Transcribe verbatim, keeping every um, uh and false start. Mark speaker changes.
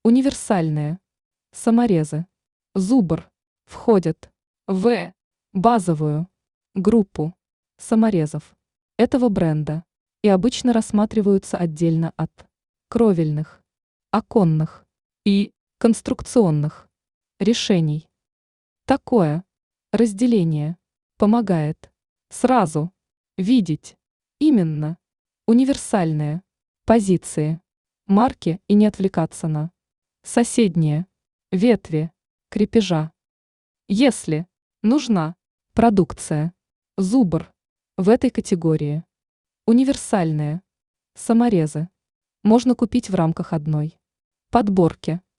Speaker 1: Универсальные саморезы «Зубр» входят в базовую группу саморезов этого бренда и обычно рассматриваются отдельно от кровельных, оконных и конструкционных решений. Такое разделение помогает сразу видеть именно универсальные позиции марки и не отвлекаться на соседние ветви крепежа. Если нужна продукция «Зубр» в этой категории, универсальные саморезы можно купить в рамках одной подборки.